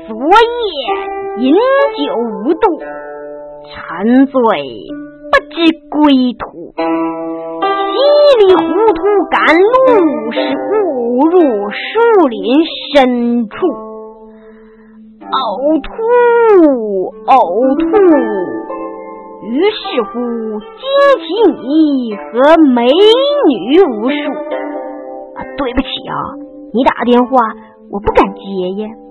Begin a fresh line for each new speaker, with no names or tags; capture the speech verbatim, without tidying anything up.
昨夜饮酒无度，沉醉不知归途，稀里糊涂赶路，是误入树林深处，呕吐呕吐。于是乎惊起你和美女无数。啊，对不起啊，你打电话我不敢接呀。